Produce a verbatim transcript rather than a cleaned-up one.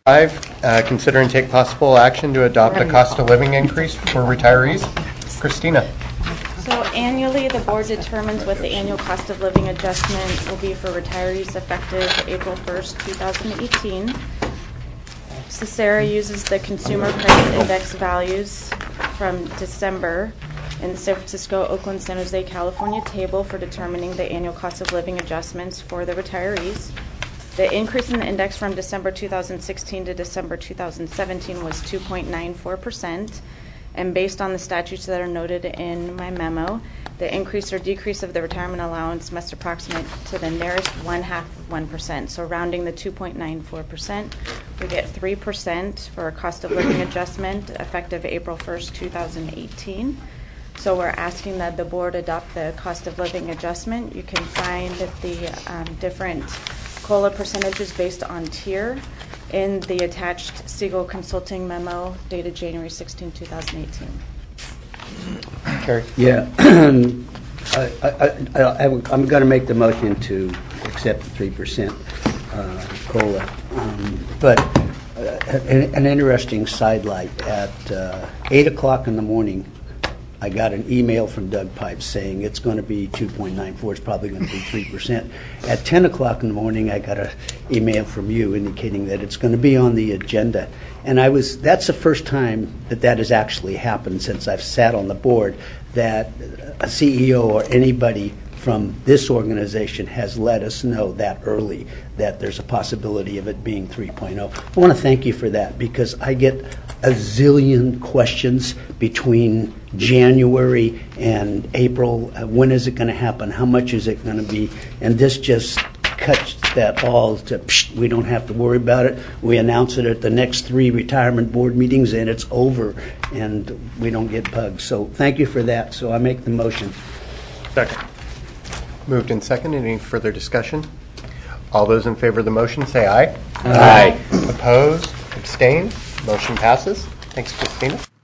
Five, uh, consider and take possible action to adopt a cost of living increase for retirees. Christina. So annually, the board determines what the annual cost of living adjustment will be for retirees effective April first, two thousand eighteen. CESARA uses the consumer price index values from December in the San Francisco, Oakland, San Jose, California table for determining the annual cost of living adjustments for the retirees. The increase in the index from December two thousand sixteen to December two thousand seventeen was two point nine four percent. And based on the statutes that are noted in my memo, the increase or decrease of the retirement allowance must approximate to the nearest one half of one percent. So rounding the two point nine four percent, we get three percent for a cost of living adjustment effective April first, two thousand eighteen. So we're asking that the board adopt the cost of living adjustment. You can find the um, different COLA percentages based on tier in the attached Siegel Consulting memo dated January sixteenth, two thousand eighteen. Carrie. Yeah, I, I, I, I, I'm going to make the motion to accept the three percent uh, COLA. Um, but uh, an, an interesting sidelight, at uh, eight o'clock in the morning, I got an email from Doug Pipes saying it's going to be two point nine four. It's probably going to be three percent. At ten o'clock in the morning, I got an email from you indicating that it's going to be on the agenda. And I was that's the first time that that has actually happened since I've sat on the board, that a C E O or anybody from this organization has let us know that early that there's a possibility of it being three point oh. I want to thank you for that, because I get a zillion questions between January and April. Uh, when is it going to happen? How much is it going to be? And this just cuts that all to, psh, we don't have to worry about it. We announce it at the next three retirement board meetings and it's over, and we don't get bugged. So thank you for that. So I make the motion. Second. Moved and seconded. Any further discussion? All those in favor of the motion say aye. Aye. Opposed? Abstained? Motion passes. Thanks, Christina.